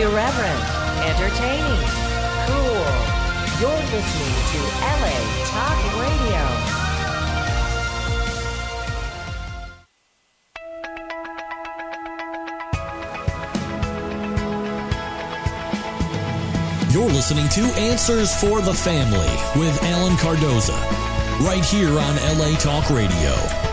Irreverent, entertaining, cool. You're listening to LA Talk Radio. You're listening to Answers for the Family with Alan Cardoza, right here on LA Talk Radio.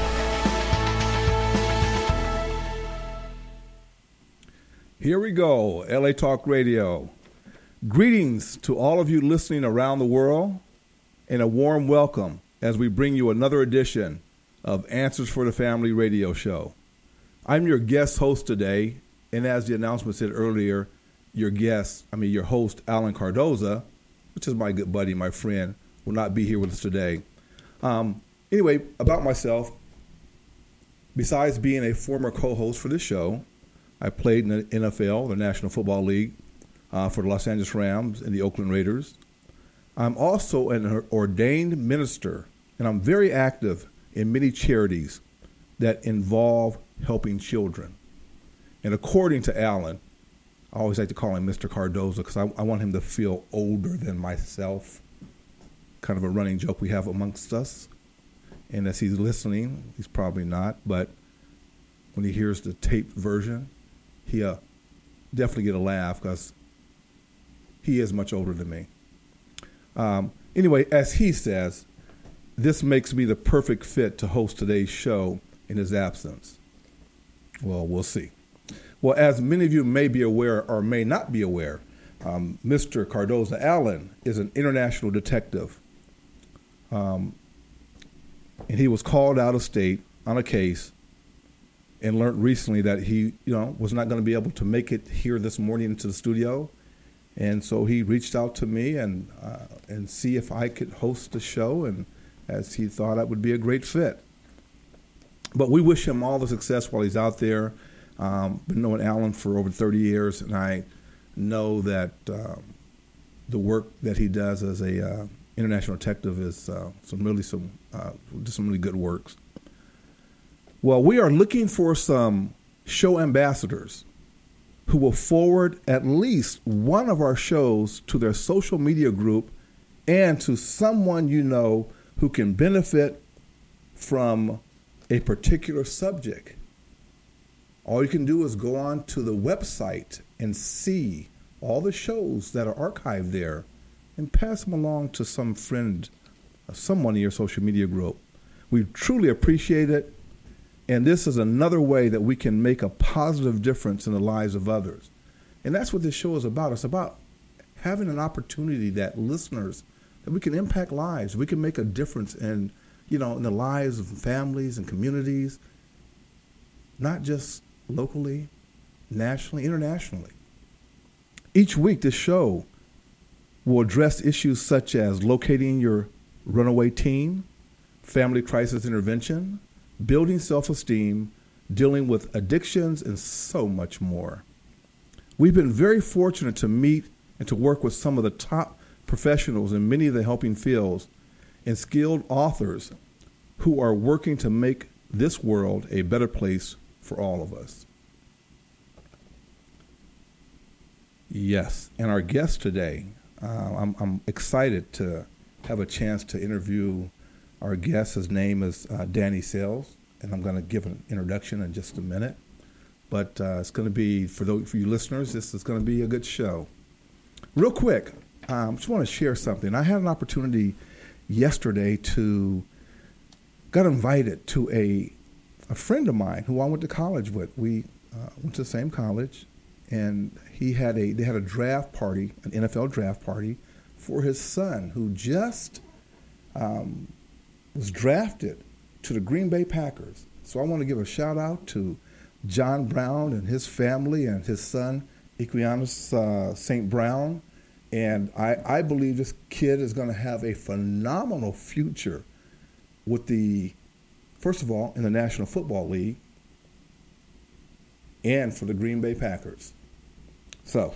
Here we go, LA Talk Radio. Greetings to all of you listening around the world, and a warm welcome as we bring you another edition of Answers for the Family radio show. I'm your guest host today, and as the announcement said earlier, your host, Alan Cardoza, which is my good buddy, my friend, will not be here with us today. Anyway, about myself, besides being a former co-host for this show, I played in the NFL, the National Football League, for the Los Angeles Rams and the Oakland Raiders. I'm also an ordained minister, and I'm very active in many charities that involve helping children. And according to Alan, I always like to call him Mr. Cardoza because I want him to feel older than myself. Kind of a running joke we have amongst us. And as he's listening, he's probably not, but when he hears the taped version, he'll definitely get a laugh because he is much older than me. Anyway, as he says, this makes me the perfect fit to host today's show in his absence. Well, we'll see. Well, as many of you may be aware or may not be aware, Mr. Cardoza Allen is an international detective. And he was called out of state on a case and learned recently that he, was not going to be able to make it here this morning into the studio. And so he reached out to me and see if I could host the show, and as he thought I would be a great fit. But we wish him all the success while he's out there. Been knowing Alan for over 30 years, and I know that the work that he does as a international detective is some really good works. Well, we are looking for some show ambassadors who will forward at least one of our shows to their social media group and to someone you know who can benefit from a particular subject. All you can do is go on to the website and see all the shows that are archived there and pass them along to some friend, someone in your social media group. We truly appreciate it, and this is another way that we can make a positive difference in the lives of others. And that's what this show is about. It's about having an opportunity that listeners, that we can impact lives. We can make a difference in the lives of families and communities, not just locally, nationally, internationally. Each week, this show will address issues such as locating your runaway teen, family crisis intervention, building self-esteem, dealing with addictions, and so much more. We've been very fortunate to meet and to work with some of the top professionals in many of the helping fields and skilled authors who are working to make this world a better place for all of us. Yes, and our guest today, I'm excited to have a chance to interview our guest. His name is Danny Sales, and I'm going to give an introduction in just a minute. But it's going to be, for you listeners, this is going to be a good show. Real quick, I just want to share something. I had an opportunity yesterday got invited to a friend of mine who I went to college with. We went to the same college, and they had a draft party, an NFL draft party, for his son who just was drafted to the Green Bay Packers. So I want to give a shout out to John Brown and his family and his son, Equianus St. Brown. And I believe this kid is going to have a phenomenal future with first of all, in the National Football League and for the Green Bay Packers. So,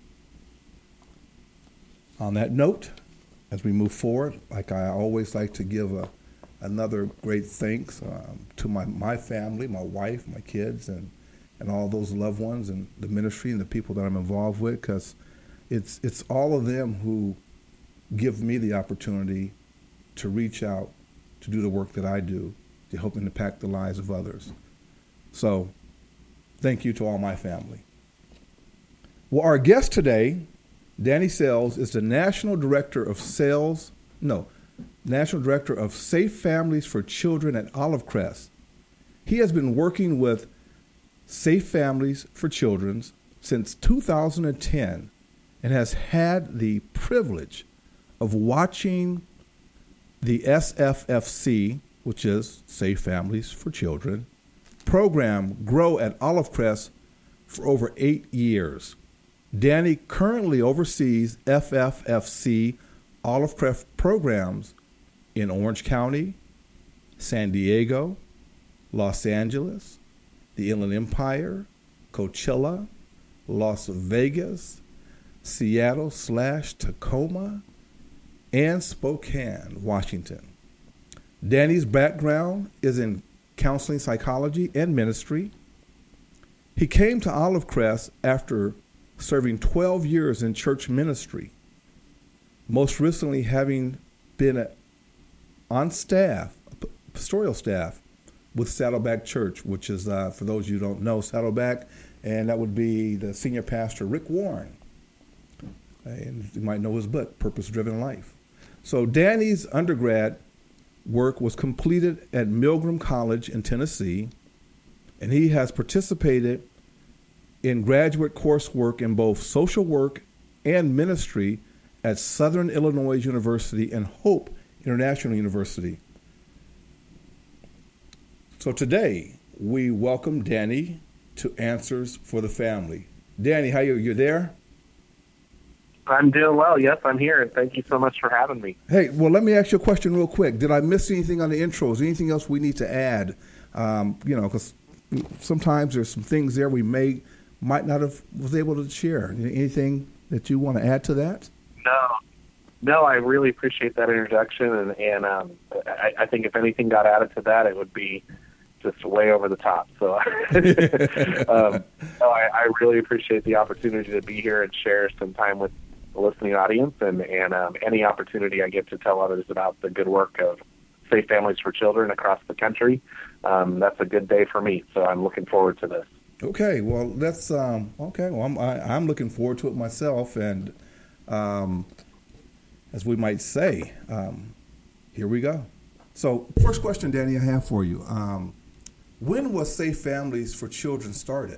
on that note, as we move forward, like I always like to give another great thanks to my family, my wife, my kids, and and all those loved ones and the ministry and the people that I'm involved with, because it's all of them who give me the opportunity to reach out to do the work that I do to help impact the lives of others. So thank you to all my family. Well, our guest today, Danny Sells, is the National Director of Safe Families for Children at Olive Crest. He has been working with Safe Families for Children since 2010 and has had the privilege of watching the SFFC, which is Safe Families for Children, program grow at Olive Crest for over 8 years. Danny currently oversees FFFC Olive Crest programs in Orange County, San Diego, Los Angeles, the Inland Empire, Coachella, Las Vegas, Seattle/Tacoma, and Spokane, Washington. Danny's background is in counseling psychology and ministry. He came to Olive Crest after serving 12 years in church ministry, most recently having been on staff, pastoral staff, with Saddleback Church, which is, for those you who don't know, Saddleback, and that would be the senior pastor, Rick Warren. And you might know his book, Purpose Driven Life. So Danny's undergrad work was completed at Milgram College in Tennessee, and he has participated in graduate coursework in both social work and ministry at Southern Illinois University and Hope International University. So today, we welcome Danny to Answers for the Family. Danny, how are you? You there? I'm doing well. Yes, I'm here, and thank you so much for having me. Hey, well, let me ask you a question real quick. Did I miss anything on the intros? Anything else we need to add? Because sometimes there's some things there we might not have was able to share. Anything that you want to add to that? No, I really appreciate that introduction, and I think if anything got added to that, it would be just way over the top. So I really appreciate the opportunity to be here and share some time with the listening audience, and any opportunity I get to tell others about the good work of Safe Families for Children across the country. That's a good day for me, so I'm looking forward to this. Okay, well, that's okay. Well, I'm looking forward to it myself, and as we might say, here we go. So, first question, Danny, I have for you: when was Safe Families for Children started?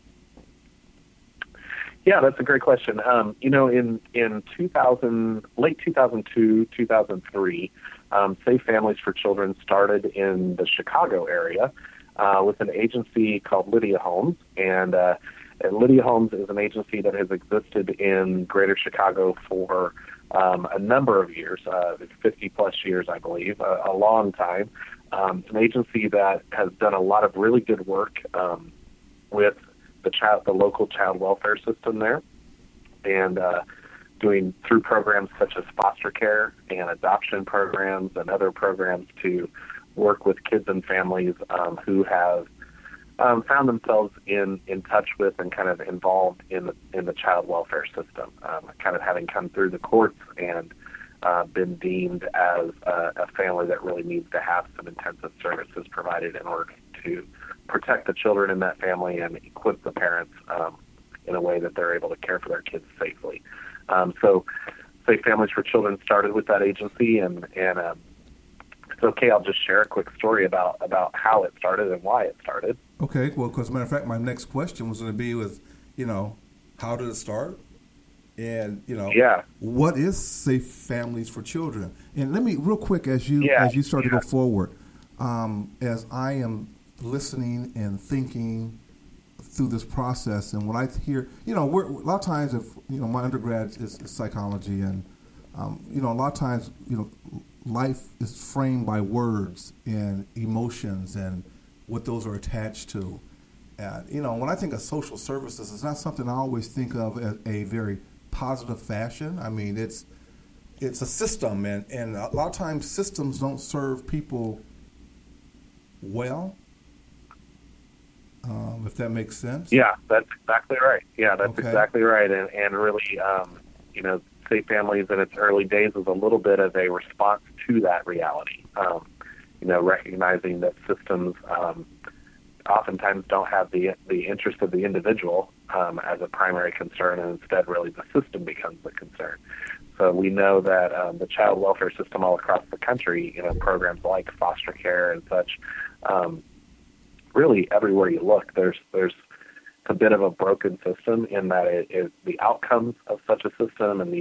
Yeah, that's a great question. In late 2002, 2003, Safe Families for Children started in the Chicago area with an agency called Lydia Homes. And Lydia Homes is an agency that has existed in Greater Chicago for a number of years, 50-plus years, I believe, a long time. It's an agency that has done a lot of really good work with the local child welfare system there, and doing through programs such as foster care and adoption programs and other programs to work with kids and families who have found themselves in touch with and kind of involved in the child welfare system, kind of having come through the courts and been deemed as a family that really needs to have some intensive services provided in order to protect the children in that family and equip the parents in a way that they're able to care for their kids safely. So Safe Families for Children started with that agency, and it's okay, I'll just share a quick story about how it started and why it started. Okay, well, because as a matter of fact, my next question was going to be with, how did it start? And, what is Safe Families for Children? And let me, real quick, as you start to go forward, as I am listening and thinking through this process, and when I hear, a lot of times, if my undergrad is psychology, and a lot of times, life is framed by words and emotions and what those are attached to. And when I think of social services, it's not something I always think of as a very positive fashion. I mean, it's a system, and a lot of times systems don't serve people well. if that makes sense. Yeah, that's exactly right. Yeah, that's Okay. exactly right. And really, Safe Families in its early days was a little bit of a response to that reality. Recognizing that systems oftentimes don't have the interest of the individual as a primary concern, and instead really the system becomes the concern. So we know that the child welfare system all across the country, programs like foster care and such, really everywhere you look, there's a bit of a broken system in that the outcomes of such a system and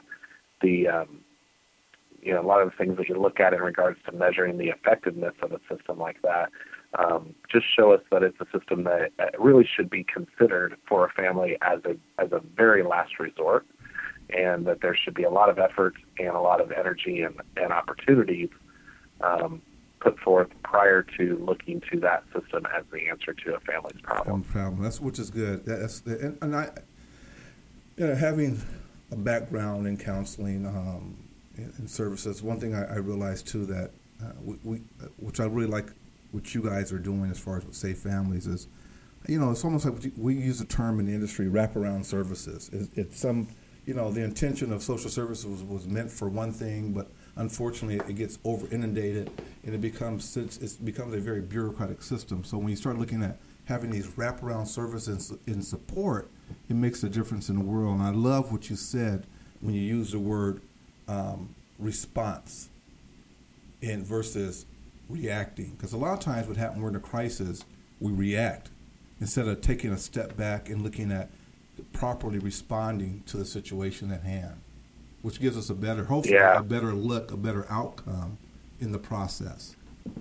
a lot of the things that you look at in regards to measuring the effectiveness of a system like that just show us that it's a system that really should be considered for a family as a very last resort, and that there should be a lot of effort and a lot of energy and opportunities put forth prior to looking to that system as the answer to a family's problem. Which is good. And I, having a background in counseling and services, one thing I realized too that which I really like what you guys are doing as far as with Safe Families is, it's almost like we use a term in the industry, wraparound services. It's some, the intention of social services was meant for one thing, but unfortunately it gets over inundated and it becomes a very bureaucratic system. So when you start looking at having these wraparound services in support, it makes a difference in the world. And I love what you said when you use the word response versus reacting, because a lot of times what happens, we're in a crisis, we react instead of taking a step back and looking at properly responding to the situation at hand, which gives us a better look, a better outcome in the process.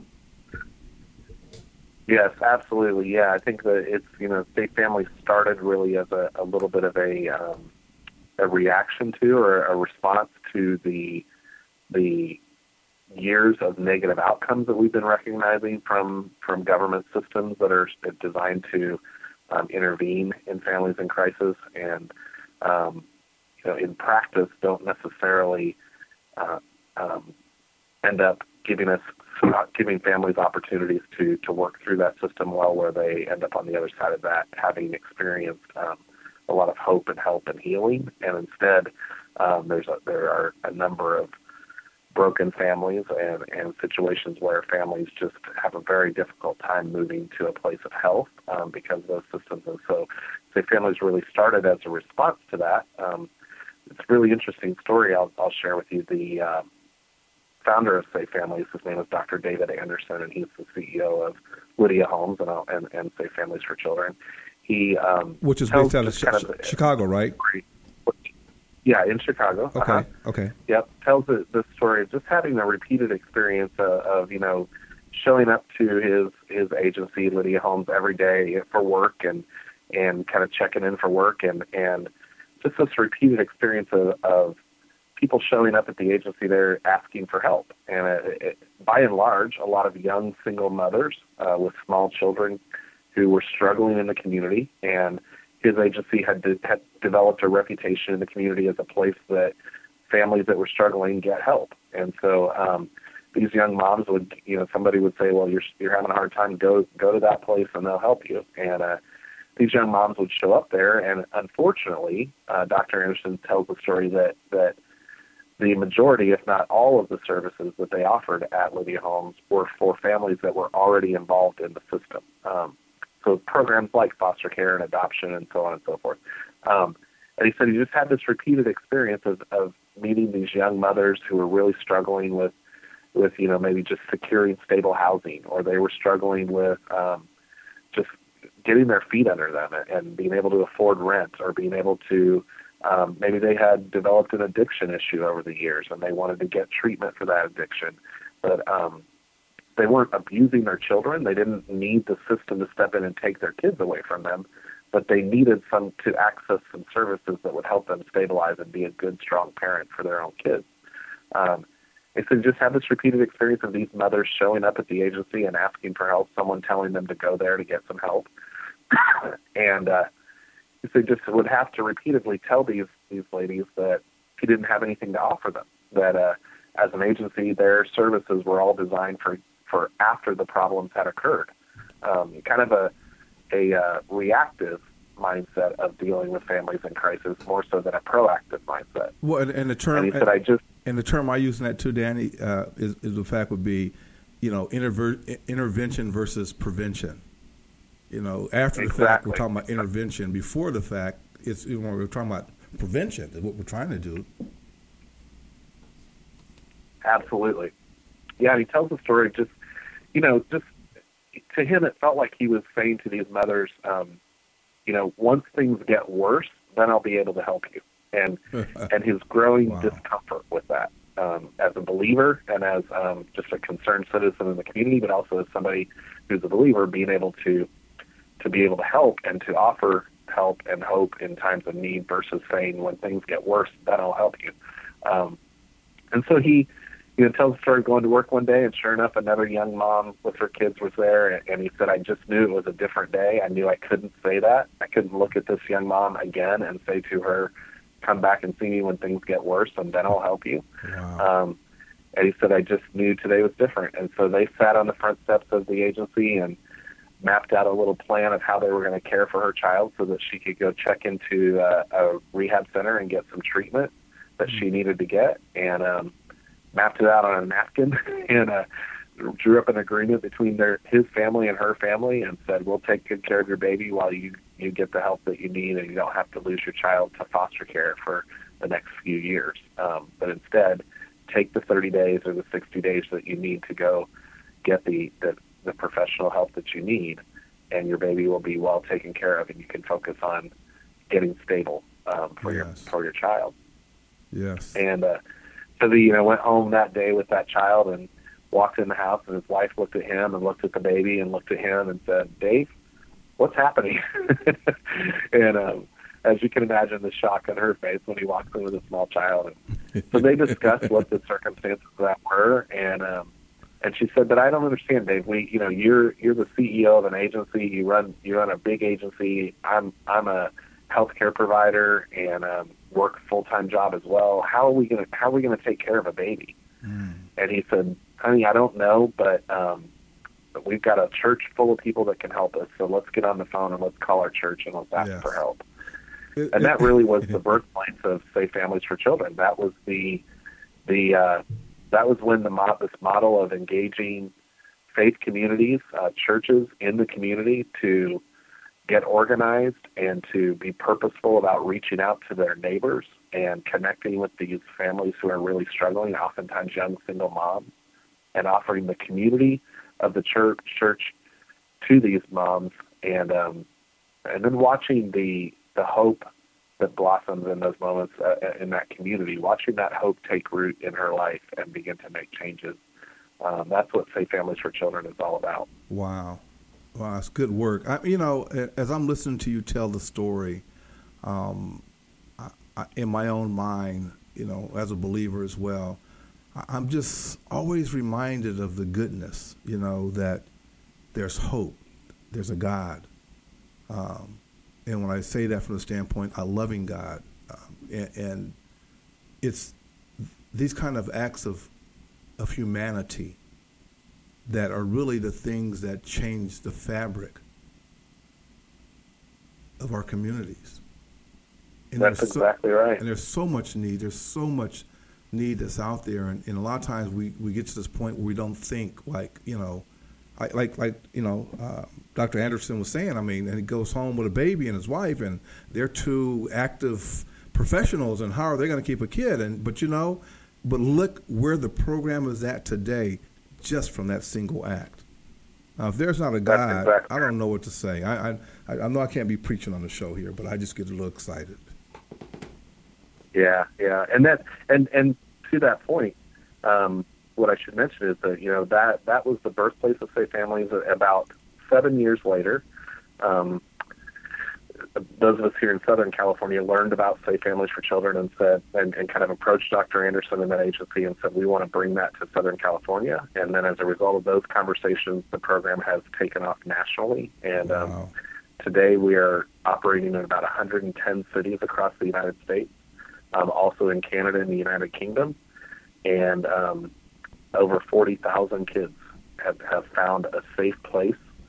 Yes, absolutely. Yeah, I think that it's, Safe Families started really as a little bit of a reaction to, or a response to the years of negative outcomes that we've been recognizing from government systems that are designed to intervene in families in crisis, and in practice don't necessarily end up giving families opportunities to work through that system well, where they end up on the other side of that having experienced a lot of hope and help and healing, and instead there are a number of broken families and situations where families just have a very difficult time moving to a place of health because of those systems. And so Safe Families really started as a response to that. It's a really interesting story I'll share with you. The founder of Safe Families, his name is Dr. David Anderson, and he's the CEO of Lydia Homes and Safe Families for Children. He which is based out of Chicago, right? Yeah, in Chicago. Okay. Uh-huh. Okay. Yep. Tells the story of just having a repeated experience of showing up to his agency, Lydia Homes, every day for work and kind of checking in for work and just this repeated experience of people showing up at the agency there asking for help. And by and large, a lot of young single mothers with small children who were struggling in the community, and his agency had developed a reputation in the community as a place that families that were struggling get help. And so these young moms would, somebody would say, well, you're having a hard time, go to that place and they'll help you. And these young moms would show up there, and unfortunately, Dr. Anderson tells the story that the majority, if not all of the services that they offered at Lydia Homes were for families that were already involved in the system. So programs like foster care and adoption and so on and so forth. And he said he just had this repeated experience of meeting these young mothers who were really struggling with maybe just securing stable housing, or they were struggling with just getting their feet under them and being able to afford rent, or being able to maybe they had developed an addiction issue over the years and they wanted to get treatment for that addiction. But they weren't abusing their children. They didn't need the system to step in and take their kids away from them, but they needed to access some services that would help them stabilize and be a good, strong parent for their own kids. And so just have this repeated experience of these mothers showing up at the agency and asking for help, someone telling them to go there to get some help. And they just would have to repeatedly tell these ladies that he didn't have anything to offer them, that as an agency, their services were all designed for after the problems had occurred. Kind of reactive mindset of dealing with families in crisis more so than a proactive mindset. Well, and the term, and he said, and the term I use in that too, Danny, is the fact would be, intervention versus prevention. After the fact, we're talking about intervention. Before the fact, it's we're talking about prevention. Is what we're trying to do. Absolutely, yeah. And he tells the story just to him, it felt like he was saying to these mothers, once things get worse, then I'll be able to help you. And his growing discomfort with that, as a believer and as just a concerned citizen in the community, but also as somebody who's a believer, being able to be able to help and to offer help and hope in times of need versus saying, when things get worse, then I'll help you. And so he tells the story of going to work one day, and sure enough, another young mom with her kids was there, and he said, I just knew it was a different day. I knew I couldn't say that. I couldn't look at this young mom again and say to her, come back and see me when things get worse, and then I'll help you. Wow. And he said, I just knew today was different. And so they sat on the front steps of the agency and mapped out a little plan of how they were going to care for her child so that she could go check into a rehab center and get some treatment that she needed to get, and mapped it out on a napkin and drew up an agreement between his family and her family and said, we'll take good care of your baby while you get the help that you need, and you don't have to lose your child to foster care for the next few years. But instead, take the 30 days or the 60 days that you need to go get the professional help that you need, and your baby will be well taken care of, and you can focus on getting stable for your child. Yes. And so they went home that day with that child and walked in the house, and his wife looked at him and looked at the baby and looked at him and said, Dave, what's happening? And as you can imagine, the shock on her face when he walks in with a small child. And so they discussed what the circumstances of that were, and she said, but I don't understand, Dave. You're the CEO of an agency. You run a big agency. I'm a healthcare provider and work a full-time job as well. How are we gonna take care of a baby? And he said, honey, I don't know, but we've got a church full of people that can help us. So let's get on the phone and let's call our church and let's ask for help. And that really was the birthplace of Safe Families for Children. That was that was when this model of engaging faith communities, churches in the community to get organized and to be purposeful about reaching out to their neighbors and connecting with these families who are really struggling, oftentimes young single moms, and offering the community of the church to these moms, and then watching the hope that blossoms in those moments in that community, watching that hope take root in her life and begin to make changes. That's what Safe Families for Children is all about. Wow, it's good work. As I'm listening to you tell the story, in my own mind, as a believer as well, I'm just always reminded of the goodness, that there's hope, there's a God. And when I say that from the standpoint, a loving God, and it's these kind of acts of humanity that are really the things that change the fabric of our communities. And that's exactly right. And there's so much need. There's so much need that's out there, and a lot of times we get to this point where we don't think like Dr. Anderson was saying. And he goes home with a baby and his wife, and they're two active professionals, and how are they going to keep a kid? But look where the program is at today, just from that single act. Now, if there's not a God, I don't know what to say. I know I can't be preaching on the show here, but I just get a little excited. Yeah, and to that point, what I should mention is that that was the birthplace of Safe Families. About 7 years later, those of us here in Southern California learned about Safe Families for Children and said, and kind of approached Dr. Anderson and that agency and said, we want to bring that to Southern California. And then as a result of those conversations, the program has taken off nationally. And wow. Today we are operating in about 110 cities across the United States, also in Canada and the United Kingdom. And over 40,000 kids have found a safe place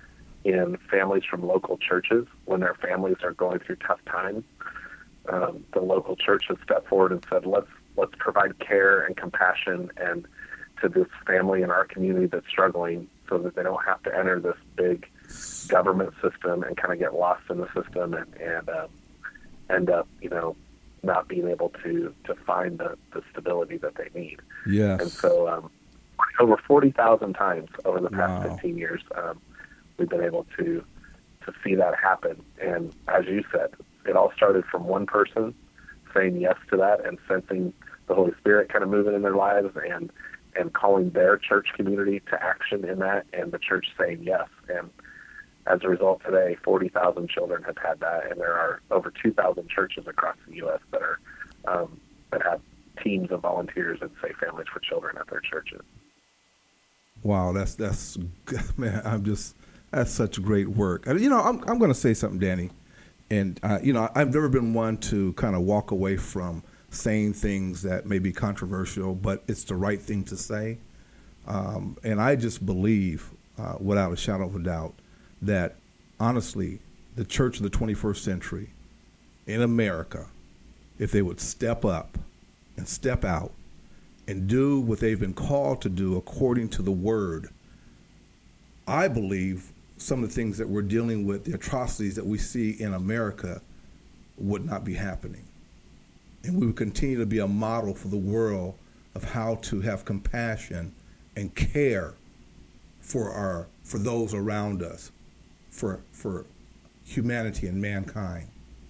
in families from local churches when their families are going through tough times. The local church has stepped forward and said, let's provide care and compassion and to this family in our community that's struggling, so that they don't have to enter this big government system and kind of get lost in the system and end up, not being able to find the stability that they need. Yes. And so over 40,000 times over the past Wow. 15 years, we've been able to see that happen. And as you said, it all started from one person saying yes to that and sensing the Holy Spirit kind of moving in their lives and calling their church community to action in that, and the church saying yes. And as a result, today, 40,000 children have had that, and there are over 2,000 churches across the U.S. that are that have teams of volunteers and Safe Families for Children at their churches. Wow, that's man, that's such great work. I'm going to say something, Danny, and I've never been one to kind of walk away from saying things that may be controversial, but it's the right thing to say. And I just believe, without a shadow of a doubt, that honestly, the church of the 21st century in America, if they would step up and step out and do what they've been called to do according to the word, I believe some of the things that we're dealing with, the atrocities that we see in America, would not be happening. And we would continue to be a model for the world of how to have compassion and care for those around us, for humanity and mankind.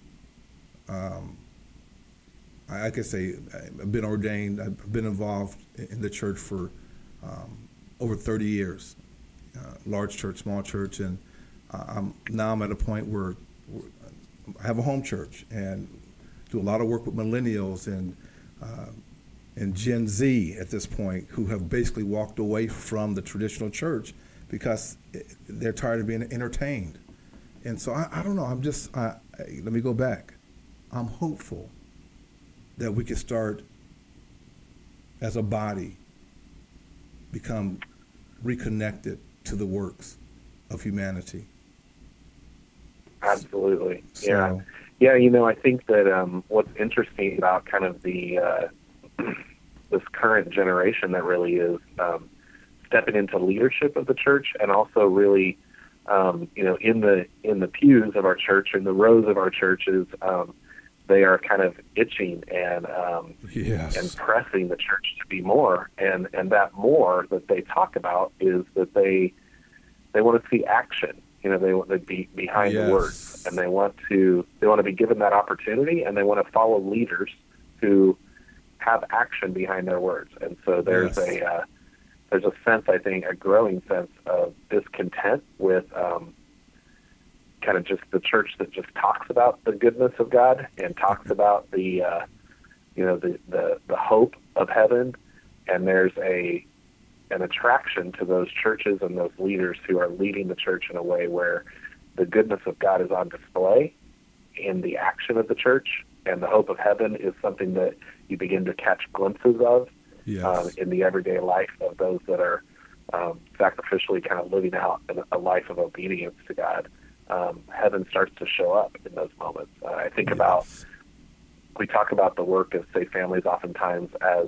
I could say I've been ordained. I've been involved in the church for over 30 years, large church, small church, and I'm at a point where I have a home church and do a lot of work with millennials and Gen Z at this point, who have basically walked away from the traditional church because they're tired of being entertained. And so I don't know. Let me go back. I'm hopeful that we can start as a body, become reconnected to the works of humanity. Absolutely. So, yeah. Yeah, I think that what's interesting about kind of the this current generation that really is stepping into leadership of the church, and also really, in the pews of our church, in the rows of our churches, they are kind of itching and yes. and pressing the church to be more, and that more that they talk about is that they want to see action. They want to be behind yes. the words, and they want to be given that opportunity, and they want to follow leaders who have action behind their words. And so there's yes. There's a sense, I think, a growing sense of discontent with kind of just the church that just talks about the goodness of God and talks about the hope of heaven, and there's an attraction to those churches and those leaders who are leading the church in a way where the goodness of God is on display in the action of the church, and the hope of heaven is something that you begin to catch glimpses of yes. in the everyday life of those that are sacrificially kind of living out a life of obedience to God. Heaven starts to show up in those moments. I think yes. about, we talk about the work of Safe Families oftentimes as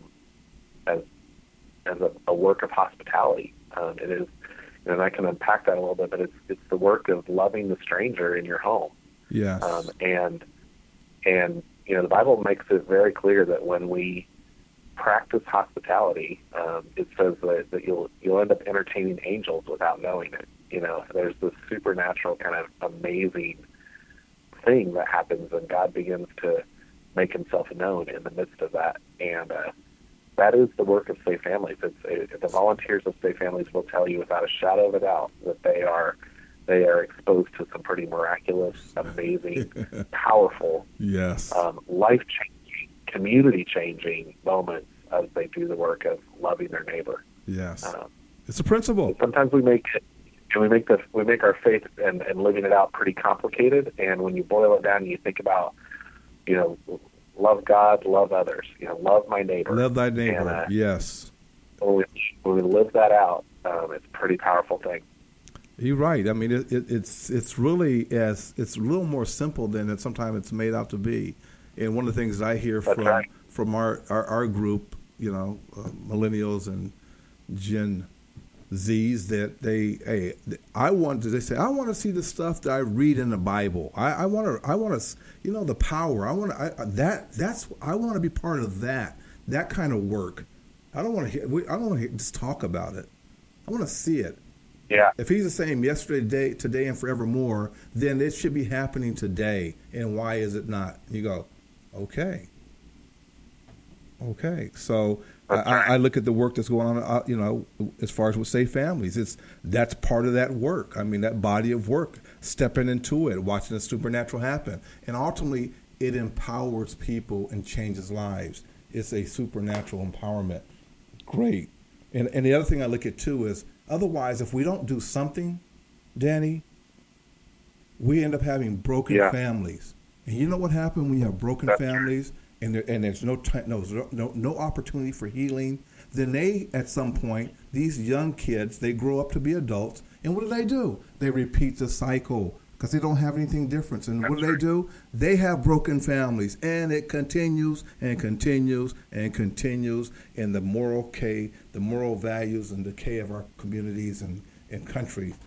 a work of hospitality. It is, and I can unpack that a little bit, but it's the work of loving the stranger in your home. Yes. And the Bible makes it very clear that when we practice hospitality, it says that you'll end up entertaining angels without knowing it. There's this supernatural kind of amazing thing that happens, and God begins to make himself known in the midst of that. And that is the work of Safe Families. The volunteers of Safe Families will tell you without a shadow of a doubt that they are exposed to some pretty miraculous, amazing, powerful, yes. Life-changing, community-changing moments as they do the work of loving their neighbor. Yes. It's a principle. Sometimes we make our faith and living it out pretty complicated, and when you boil it down and you think about, love God, love others, love my neighbor. Love thy neighbor, and, yes. When we live that out, it's a pretty powerful thing. You're right. I mean, it's really it's a little more simple than it sometimes it's made out to be. And one of the things that I hear from our group, millennials and Gen Z's, that they say I want to see the stuff that I read in the Bible. I want to the power. I want to be part of that kind of work. I don't want to just talk about it. I want to see it. Yeah. If he's the same yesterday, today, and forevermore, then it should be happening today. And why is it not? You go, okay. So I look at the work that's going on, as far as with Safe Families. That's part of that work. I mean, that body of work, stepping into it, watching the supernatural happen. And ultimately, it empowers people and changes lives. It's a supernatural empowerment. Great. And the other thing I look at, too, is otherwise, if we don't do something, Danny, we end up having broken families. And you know what happens when you have broken families and there's no opportunity for healing? Then they, at some point, these young kids, they grow up to be adults. And what do? They repeat the cycle because they don't have anything different. And what do? They have broken families. And it continues and continues and continues. And the moral values and decay of our communities and country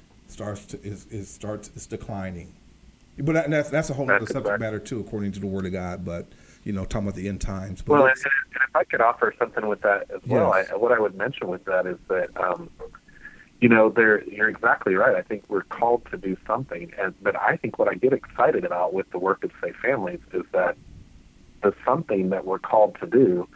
starts declining. But that's a whole other subject matter too, according to the Word of God. But talking about the end times. But and if I could offer something with that as well, what I would mention with that is that you're exactly right. I think we're called to do something, but I think what I get excited about with the work of Safe Families is that the something that we're called to do,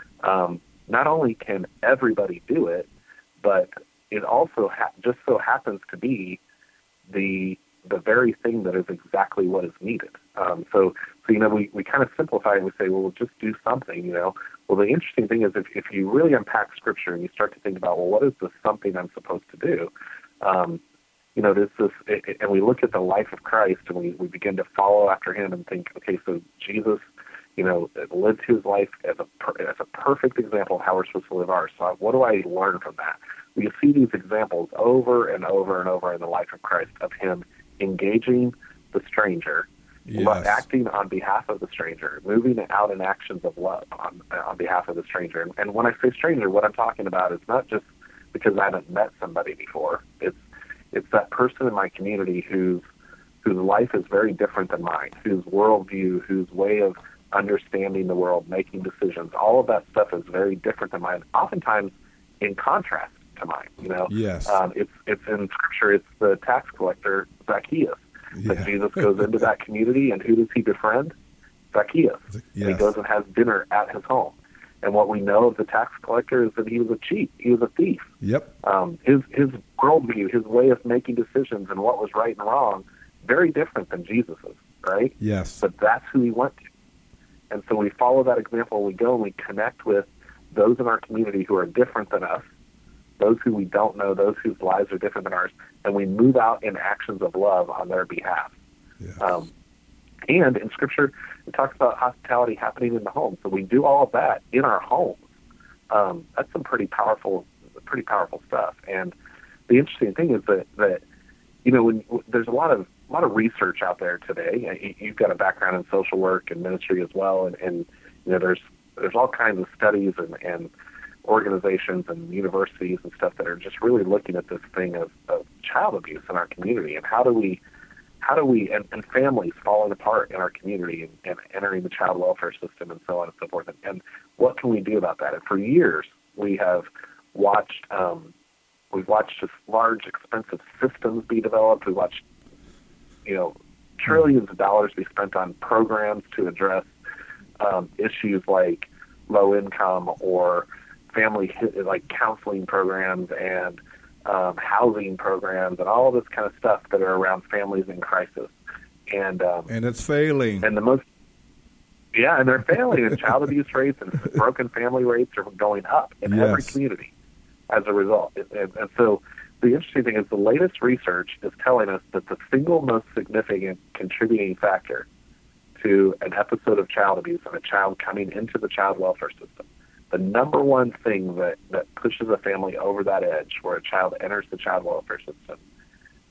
not only can everybody do it, but it also just so happens to be the very thing that is exactly what is needed. So we kind of simplify and we say, well, we'll just do something, Well, the interesting thing is if you really unpack Scripture and you start to think about, well, what is the something I'm supposed to do? There's this, and we look at the life of Christ and we begin to follow after him and think, okay, so Jesus, lived his life as a perfect example of how we're supposed to live ours. So what do I learn from that? We see these examples over and over and over in the life of Christ of him engaging the stranger, acting on behalf of the stranger, moving out in actions of love on behalf of the stranger. And when I say stranger, what I'm talking about is not just because I haven't met somebody before. It's that person in my community whose life is very different than mine, whose worldview, whose way of understanding the world, making decisions, all of that stuff is very different than mine, oftentimes in contrast to mine. Yes. It's in Scripture, it's the tax collector, Zacchaeus. But Jesus goes into that community, and who does he befriend? Zacchaeus. Yes. And he goes and has dinner at his home. And what we know of the tax collector is that he was a cheat. He was a thief. Yep. His worldview, his way of making decisions and what was right and wrong, very different than Jesus's, right? Yes. But that's who he went to. And so we follow that example. We go and we connect with those in our community who are different than us, those who we don't know, those whose lives are different than ours, and we move out in actions of love on their behalf. Yes. And in Scripture, it talks about hospitality happening in the home. So we do all of that in our homes. That's some pretty powerful stuff. And the interesting thing is that when there's a lot of research out there today. You've got a background in social work and ministry as well, and there's all kinds of studies and organizations and universities and stuff that are just really looking at this thing of child abuse in our community, and how do we and families falling apart in our community and entering the child welfare system and so on and so forth, and what can we do about that? And for years we have watched just large expensive systems be developed. We watched trillions of dollars be spent on programs to address issues like low income or family, like counseling programs and housing programs and all of this kind of stuff that are around families in crisis. And it's failing. And and they're failing. And child abuse rates and broken family rates are going up in every community as a result. And so the interesting thing is the latest research is telling us that the single most significant contributing factor to an episode of child abuse and a child coming into the child welfare system, the number one thing that pushes a family over that edge where a child enters the child welfare system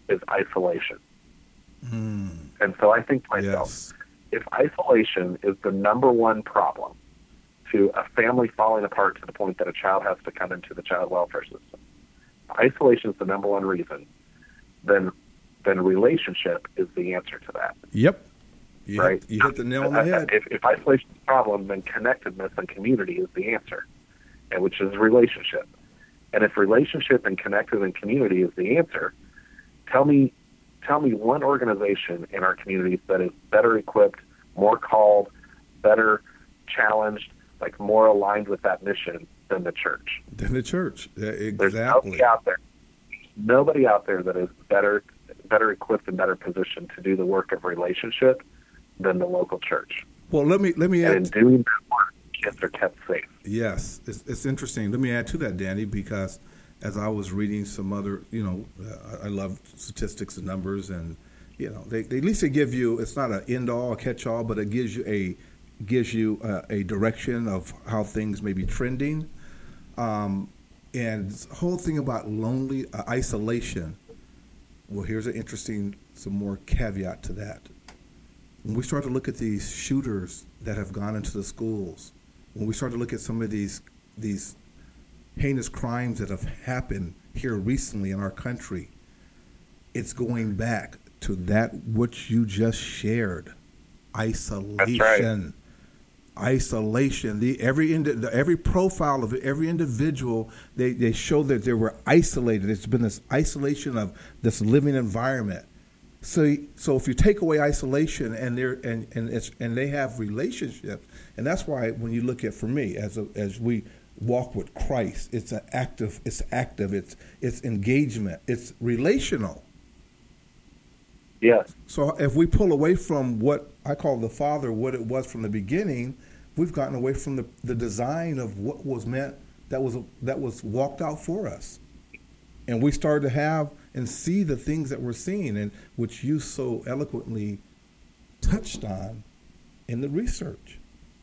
is isolation. And so I think to myself, if isolation is the number one problem to a family falling apart to the point that a child has to come into the child welfare system, isolation is the number one reason, then relationship is the answer to that. Yep. Right? You hit the nail on the head. If isolation is the problem, then connectedness and community is the answer, and which is relationship. And if relationship and connected and community is the answer, tell me one organization in our communities that is better equipped, more called, better challenged, like more aligned with that mission than the church. Than the church, exactly. There's nobody out there that is better equipped and better positioned to do the work of relationship than the local church. Well, let me add. And in doing that work, kids are kept safe. Yes, it's interesting. Let me add to that, Danny, because as I was reading some other, I love statistics and numbers, and they at least they give you. It's not an end all, a catch all, but it gives you a direction of how things may be trending. And the whole thing about isolation. Well, here's some more caveat to that. When we start to look at these shooters that have gone into the schools, when we start to look at some of these heinous crimes that have happened here recently in our country, it's going back to that which you just shared, isolation. That's right. Isolation. Every profile of every individual, they show that they were isolated. It's been this isolation of this living environment. So if you take away isolation and they have relationships, and that's why when you look at, for me, as we walk with Christ, it's active, it's engagement, it's relational. Yes. So if we pull away from what I call the Father, what it was from the beginning, we've gotten away from the design of what was meant, that was walked out for us. And we started to have and see the things that we're seeing, and which you so eloquently touched on in the research.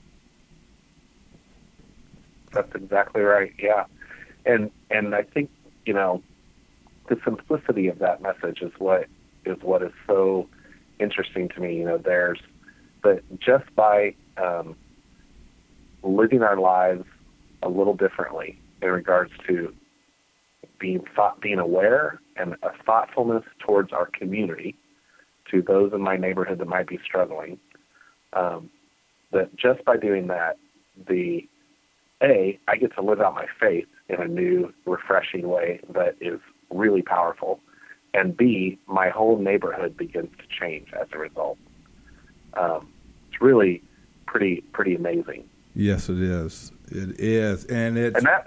That's exactly right. Yeah. And I think, the simplicity of that message is what is so interesting to me. But just by living our lives a little differently in regards to being aware and a thoughtfulness towards our community, to those in my neighborhood that might be struggling, that just by doing that, I get to live out my faith in a new, refreshing way that is really powerful, and B, my whole neighborhood begins to change as a result. It's really pretty amazing. Yes, it is. It is, and that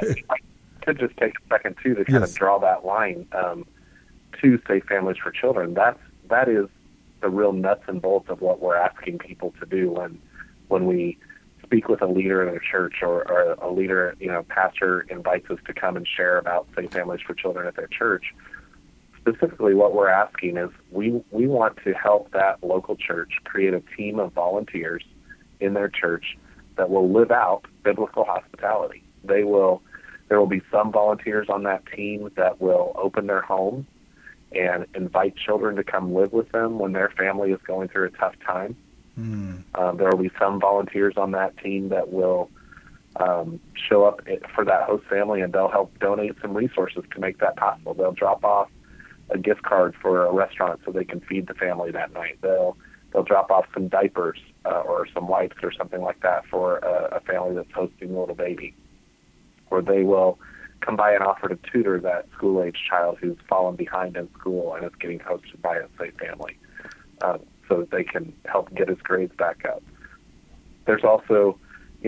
I could just take a second too to kind of draw that line to Safe Families for Children. That is the real nuts and bolts of what we're asking people to do when we speak with a leader in a church or a leader, pastor invites us to come and share about Safe Families for Children at their church. Specifically, what we're asking is we want to help that local church create a team of volunteers in their church that will live out biblical hospitality. There will be some volunteers on that team that will open their home and invite children to come live with them when their family is going through a tough time. There will be some volunteers on that team that will show up for that host family, and they'll help donate some resources to make that possible. They'll drop off a gift card for a restaurant so they can feed the family that night. They'll drop off some diapers or some wipes or something like that for a family that's hosting a little baby. Or they will come by and offer to tutor that school-age child who's fallen behind in school and is getting hosted by a Safe Family, so that they can help get his grades back up. There's also,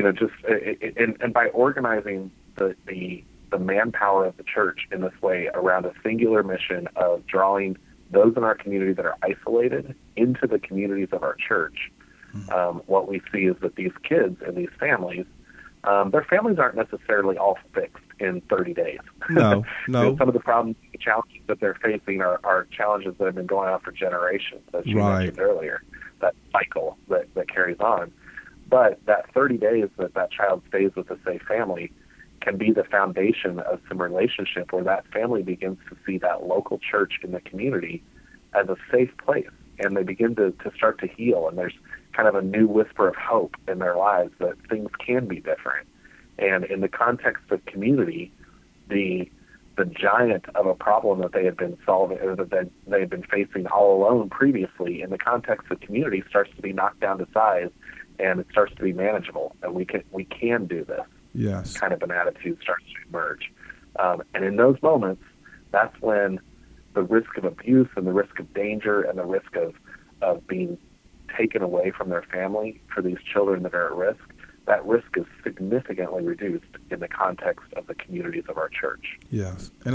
and by organizing the manpower of the church in this way around a singular mission of drawing those in our community that are isolated into the communities of our church, what we see is that these kids and these families, their families aren't necessarily all fixed in 30 days. No. Some of the problems, the challenges that they're facing are challenges that have been going on for generations, as you mentioned earlier, that cycle that carries on. But that 30 days that child stays with a safe family can be the foundation of some relationship where that family begins to see that local church in the community as a safe place. And they begin to start to heal, and there's kind of a new whisper of hope in their lives that things can be different. And in the context of community, the giant of a problem that they had been solving, or that they had been facing all alone previously, in the context of community, starts to be knocked down to size, and it starts to be manageable. And we can do this. Yes. Kind of an attitude starts to emerge. And in those moments, that's when the risk of abuse and the risk of danger and the risk of being taken away from their family for these children that are at risk, that risk is significantly reduced in the context of the communities of our church. Yes. And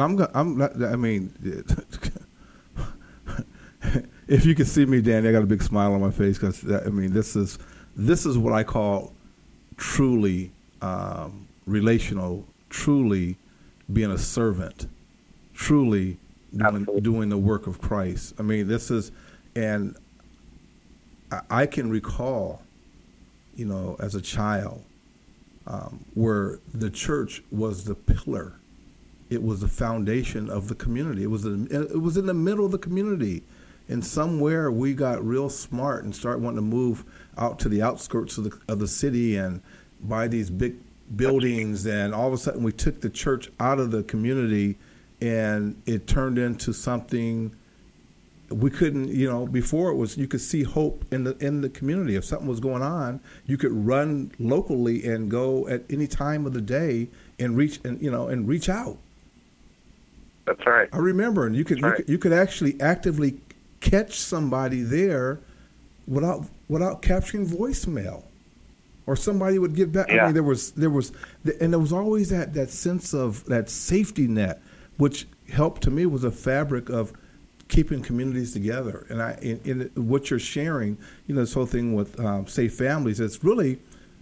if you could see me, Danny, I got a big smile on my face because, this is what I call truly relational, truly being a servant, truly doing the work of Christ. I mean, this is, and I can recall, as a child, where the church was the pillar. It was the foundation of the community. It was in the middle of the community. And somewhere we got real smart and started wanting to move out to the outskirts of the city and buy these big buildings. And all of a sudden we took the church out of the community, and it turned into something we couldn't, before it was, you could see hope in the community. If something was going on, you could run locally and go at any time of the day and reach out. That's right. I remember, and you could actually actively catch somebody there without capturing voicemail, or somebody would get back. Yeah. I mean, there was always that sense of that safety net, which helped to me, was a fabric of keeping communities together. And in what you're sharing, this whole thing with Safe Families, it's really,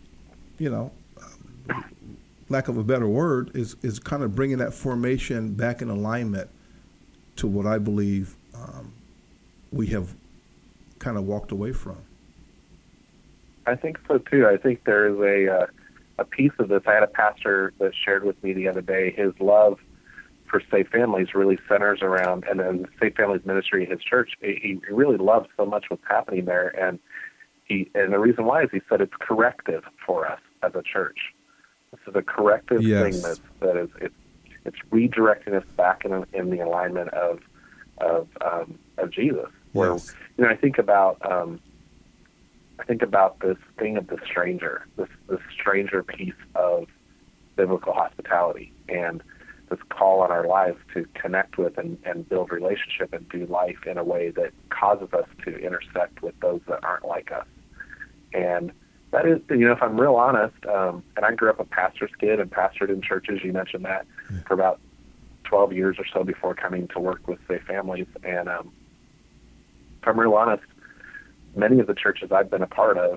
lack of a better word, is kind of bringing that formation back in alignment to what I believe we have kind of walked away from. I think so too. I think there's a piece of this. I had a pastor that shared with me the other day, his love for Safe Families really centers around, and then Safe Families ministry, his church, he really loves so much what's happening there. And the reason why is he said it's corrective for us as a church. This is a corrective thing it's redirecting us back in the alignment of Jesus. Where, I think about this thing of the stranger, this stranger piece of biblical hospitality, and this call on our lives to connect with and build relationship and do life in a way that causes us to intersect with those that aren't like us. And that is, if I'm real honest, and I grew up a pastor's kid and pastored in churches, you mentioned that, for about 12 years or so before coming to work with Safe Families. And if I'm real honest, many of the churches I've been a part of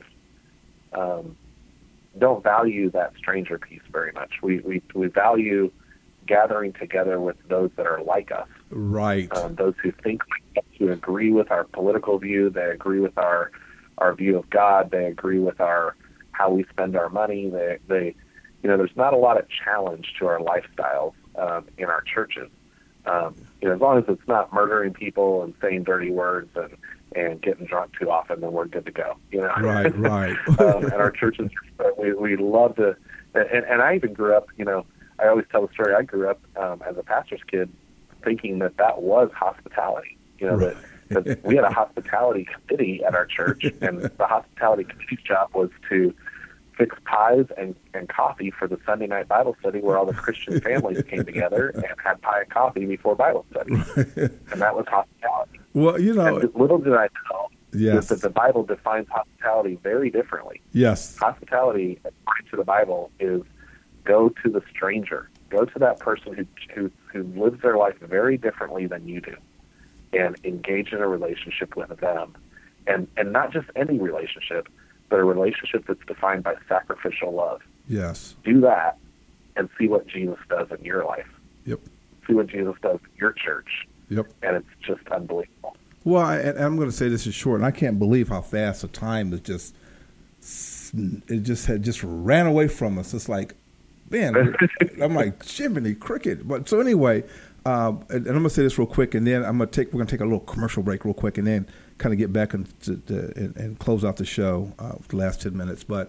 don't value that stranger piece very much. We value gathering together with those that are like us. Right. Those who think like us, who agree with our political view, they agree with our view of God, they agree with how we spend our money. They there's not a lot of challenge to our lifestyles in our churches. As long as it's not murdering people and saying dirty words and getting drunk too often, then we're good to go. Right. And our churches, we love to, and I even grew up, I always tell the story. I grew up as a pastor's kid thinking that was hospitality. Right. that we had a hospitality committee at our church, and the hospitality committee's job was to fix pies and coffee for the Sunday night Bible study, where all the Christian families came together and had pie and coffee before Bible study. And that was hospitality. Well, and little did I know that the Bible defines hospitality very differently. Yes. Hospitality, according to the Bible, is go to the stranger. Go to that person who lives their life very differently than you do, and engage in a relationship with them. And not just any relationship, but a relationship that's defined by sacrificial love. Yes. Do that and see what Jesus does in your life. Yep. See what Jesus does in your church. Yep. And it's just unbelievable. Well, I'm going to say this is short, and I can't believe how fast the time is just ran away from us. It's like man, I'm like, Jiminy Cricket. But so anyway, and I'm going to say this real quick, and then we're going to take a little commercial break real quick, and then kind of get back and close out the show for the last 10 minutes. But,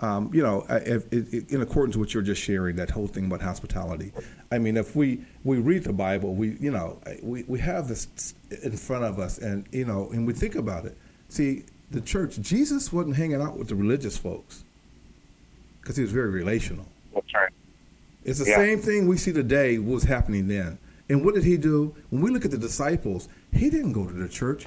in accordance with what you're just sharing, that whole thing about hospitality, I mean, if we read the Bible, we have this in front of us, and, and we think about it. See, the church, Jesus wasn't hanging out with the religious folks because he was very relational. That's right. It's the same thing we see today was happening then. And what did he do? When we look at the disciples, he didn't go to the church.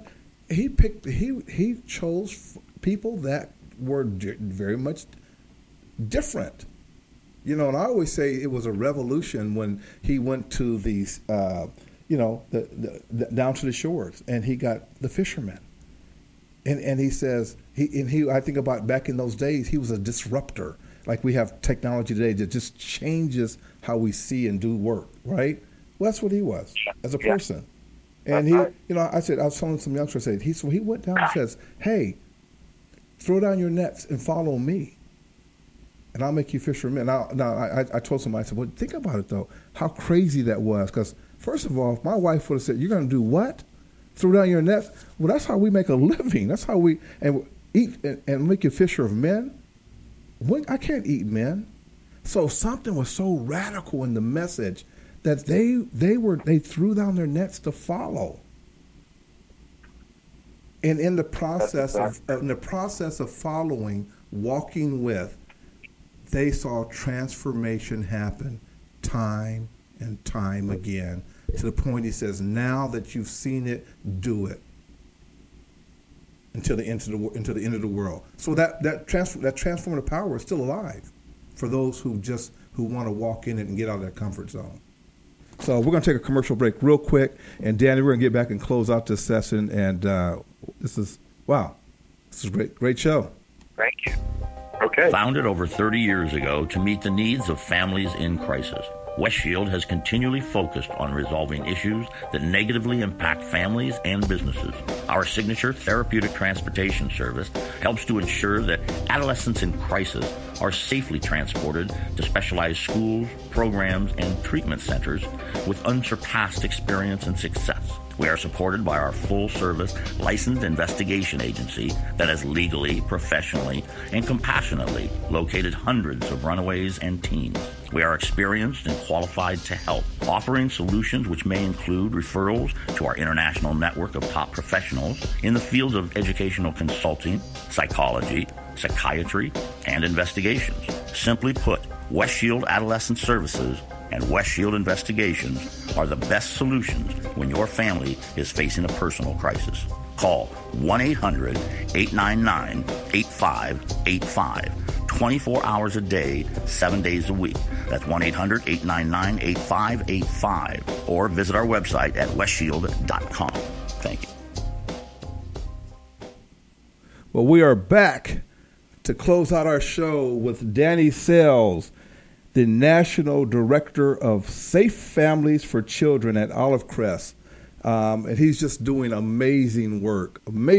He chose people that were very much different. And I always say it was a revolution when he went to these, down to the shores, and he got the fishermen. And he says, I think about back in those days, he was a disruptor. Like we have technology today that just changes how we see and do work, right? Well, that's what he was as a person. And he, I was telling some youngsters, he went down and says, hey, throw down your nets and follow me, and I'll make you fishermen. Now I told somebody, I said, well, think about it, though, how crazy that was. Because, first of all, if my wife would have said, you're going to do what? Throw down your nets? Well, that's how we make a living. That's how we eat and make you fisher of men. I can't eat men. So something was so radical in the message that they threw down their nets to follow. And in the process of following, walking with, they saw transformation happen time and time again, to the point he says, now that you've seen it, do it until the end of the world. So that transformative power is still alive for those who want to walk in it and get out of their comfort zone. So we're going to take a commercial break real quick, and Danny, we're going to get back and close out this session. And this is a great show. Thank you. Okay. Founded over 30 years ago to meet the needs of families in crisis, West Shield has continually focused on resolving issues that negatively impact families and businesses. Our signature therapeutic transportation service helps to ensure that adolescents in crisis are safely transported to specialized schools, programs, and treatment centers with unsurpassed experience and success. We are supported by our full-service licensed investigation agency that has legally, professionally, and compassionately located hundreds of runaways and teens. We are experienced and qualified to help, offering solutions which may include referrals to our international network of top professionals in the fields of educational consulting, psychology, psychiatry, and investigations. Simply put, West Shield Adolescent Services and West Shield Investigations are the best solutions when your family is facing a personal crisis. Call 1-800-899-8585, 24 hours a day, 7 days a week. That's 1-800-899-8585, or visit our website at westshield.com. Thank you. Well, we are back to close out our show with Danny Sells, the National Director of Safe Families for Children at Olive Crest. And he's just doing amazing work.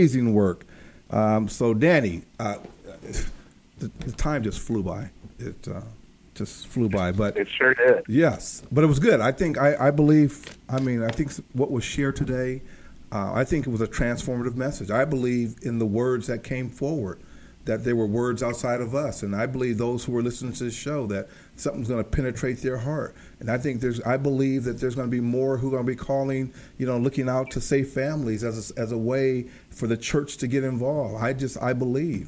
So, Danny, the time just flew by. It just flew by. But it sure did. Yes. But it was good. I think what was shared today, I think it was a transformative message. I believe in the words that came forward, that they were words outside of us. And I believe those who are listening to this show, that something's going to penetrate their heart. And I believe that there's going to be more who are going to be calling, looking out to Safe Families as a way for the church to get involved. I believe.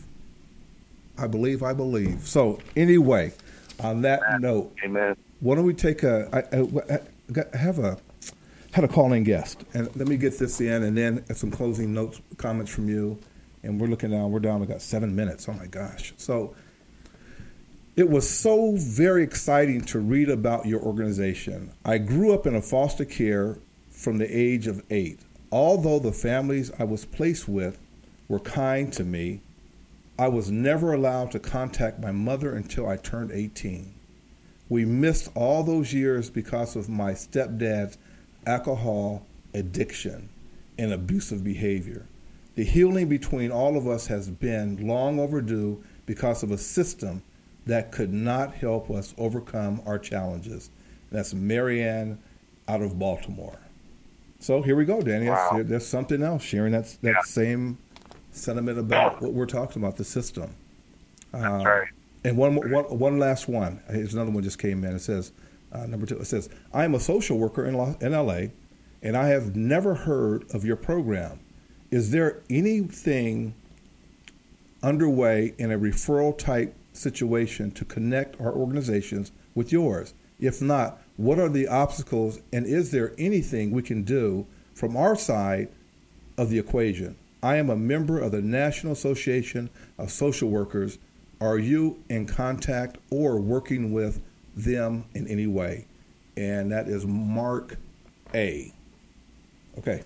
So anyway, on that note, Amen. Why don't we take had a calling guest, and let me get this in, and then some closing notes, comments from you. And we're down, we got 7 minutes. Oh my gosh. So it was so very exciting to read about your organization. I grew up in a foster care from the age of 8. Although the families I was placed with were kind to me, I was never allowed to contact my mother until I turned 18. We missed all those years because of my stepdad's alcohol addiction and abusive behavior. The healing between all of us has been long overdue because of a system that could not help us overcome our challenges. And that's Marianne out of Baltimore. So here we go, Danny. Wow. There's something else, sharing that same sentiment about what we're talking about, the system. That's right. And one last one. Here's another one just came in. It says, number 2, it says, I am a social worker in LA, and I have never heard of your program. Is there anything underway in a referral type situation to connect our organizations with yours? If not, what are the obstacles, and is there anything we can do from our side of the equation? I am a member of the National Association of Social Workers. Are you in contact or working with them in any way? And that is Mark A. Okay.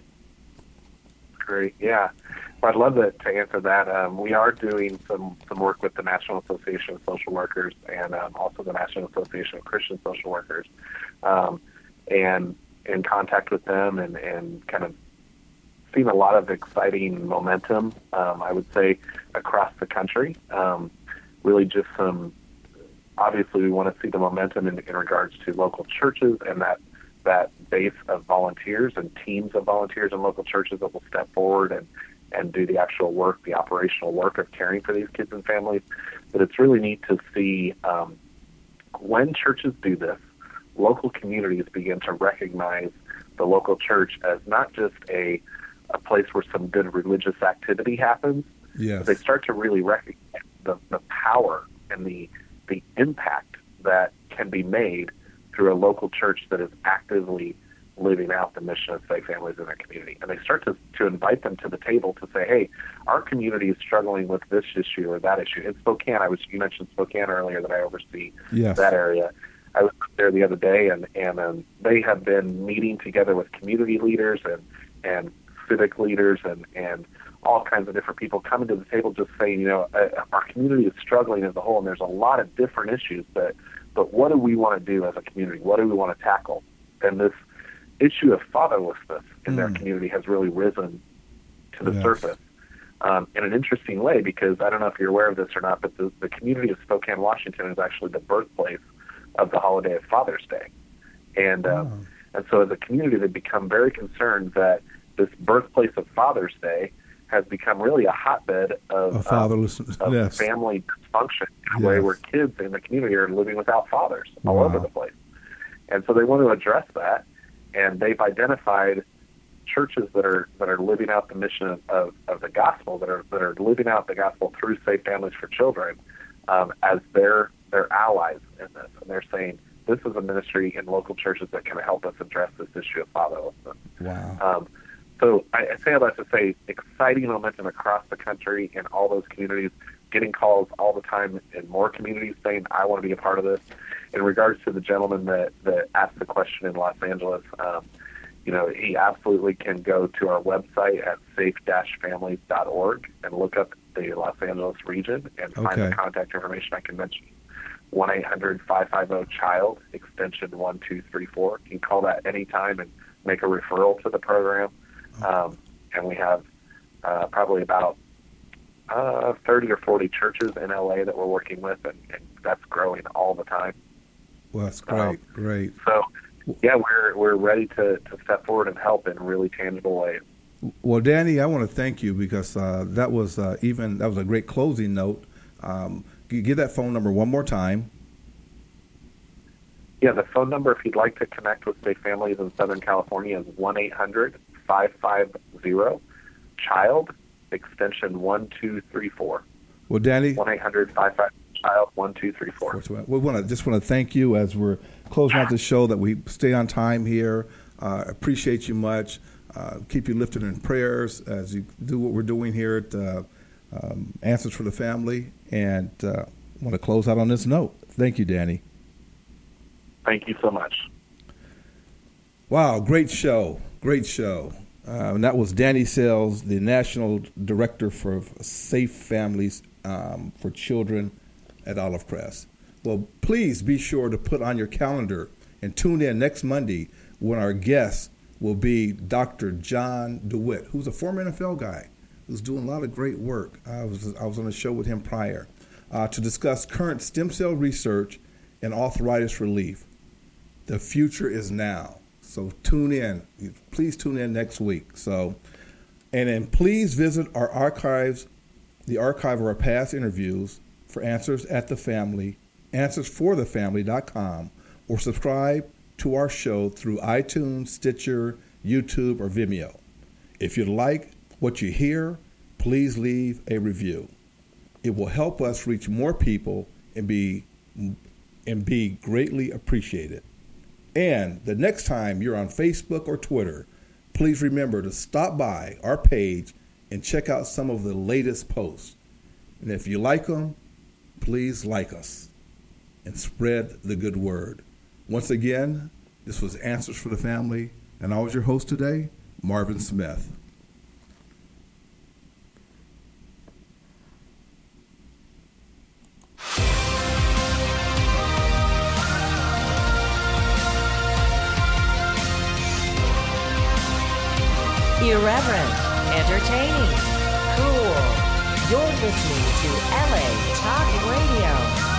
Great. Yeah. Well, I'd love to answer that. We are doing some work with the National Association of Social Workers and also the National Association of Christian Social Workers, and in contact with them and kind of seen a lot of exciting momentum, I would say, across the country. Really just obviously we want to see the momentum in regards to local churches and that base of volunteers and teams of volunteers in local churches that will step forward and do the actual work, the operational work of caring for these kids and families. But it's really neat to see when churches do this, local communities begin to recognize the local church as not just a place where some good religious activity happens, but they start to really recognize the power and the impact that can be made through a local church that is actively living out the mission of safe families in their community. And they start to invite them to the table to say, hey, our community is struggling with this issue or that issue. In Spokane, you mentioned Spokane earlier, that I oversee that area. I was there the other day, and they have been meeting together with community leaders and civic leaders and all kinds of different people coming to the table just saying, our community is struggling as a whole, and there's a lot of different issues, but what do we want to do as a community? What do we want to tackle? And this issue of fatherlessness in their community has really risen to the surface in an interesting way, because I don't know if you're aware of this or not, but the community of Spokane, Washington is actually the birthplace of the holiday of Father's Day. And so as a community, they've become very concerned that this birthplace of Father's Day has become really a hotbed of family dysfunction in a way where kids in the community are living without fathers all over the place. And so they want to address that, and they've identified churches that are living out the mission of the gospel, that are living out the gospel through Safe Families for Children as their allies in this. And they're saying, this is a ministry in local churches that can help us address this issue of fatherlessness. Wow. So I say all that to say exciting momentum across the country in all those communities, getting calls all the time in more communities saying, I want to be a part of this. In regards to the gentleman that asked the question in Los Angeles, he absolutely can go to our website at safe-families.org and look up the Los Angeles region and find the contact information I can mention. 1-800-550-CHILD, extension 1234. You can call that anytime and make a referral to the program. And we have probably about 30 or 40 churches in LA that we're working with, and that's growing all the time. Well, that's great. So, yeah, we're ready to step forward and help in really tangible ways. Well, Danny, I want to thank you because that was a great closing note. Give that phone number one more time. Yeah, the phone number, if you'd like to connect with Safe Families in Southern California, is 1-800-550-CHILD, extension 1234. Well, Danny, 1-800-550-CHILD, 1234. We want to thank you as we're closing out the show, that we stay on time here. Appreciate you much. Keep you lifted in prayers as you do what we're doing here at Answers for the Family. And want to close out on this note. Thank you, Danny. Thank you so much. Wow, great show. And that was Danny Sells, the National Director for Safe Families for Children at Olive Crest. Well, please be sure to put on your calendar and tune in next Monday when our guest will be Dr. John DeWitt, who's a former NFL guy who's doing a lot of great work. I was on a show with him prior. to discuss current stem cell research and arthritis relief. The future is now. So tune in. Please tune in next week. And then please visit our archives, the archive of our past interviews for answersforthefamily.com, or subscribe to our show through iTunes, Stitcher, YouTube, or Vimeo. If you like what you hear, please leave a review. It will help us reach more people and be greatly appreciated. And the next time you're on Facebook or Twitter, please remember to stop by our page and check out some of the latest posts. And if you like them, please like us and spread the good word. Once again, this was Answers for the Family, and I was your host today, Marvin Smith. Irreverent, entertaining, cool. You're listening to LA Talk Radio.